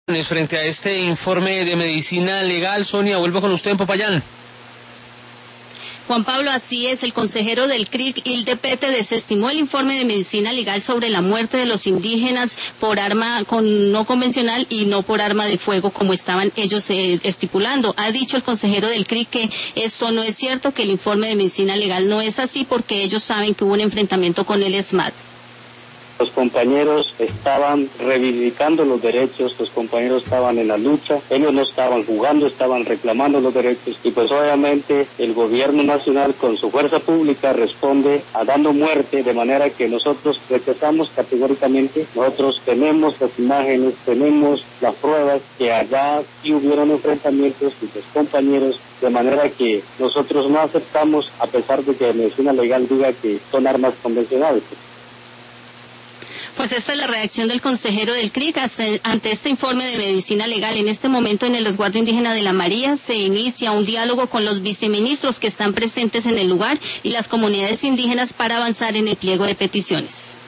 Frente a este informe de medicina legal, Sonia, vuelvo con usted en Popayán. Juan Pablo, así es, el consejero del CRIC, Hilde Pete, desestimó el informe de medicina legal sobre la muerte de los indígenas por arma no convencional y no por arma de fuego, como estaban ellos estipulando. Ha dicho el consejero del CRIC que esto no es cierto, que el informe de medicina legal no es así, porque ellos saben que hubo un enfrentamiento con el ESMAD. Los compañeros estaban reivindicando los derechos, los compañeros estaban en la lucha, ellos no estaban jugando, estaban reclamando los derechos y pues obviamente el gobierno nacional con su fuerza pública responde a dando muerte, de manera que nosotros rechazamos categóricamente. Nosotros tenemos las imágenes, tenemos las pruebas que allá sí hubieron enfrentamientos y los compañeros, de manera que nosotros no aceptamos, a pesar de que la medicina legal diga que son armas convencionales. Pues esta es la reacción del consejero del CRIC ante este informe de medicina legal. En este momento, en el resguardo indígena de La María, se inicia un diálogo con los viceministros que están presentes en el lugar y las comunidades indígenas para avanzar en el pliego de peticiones.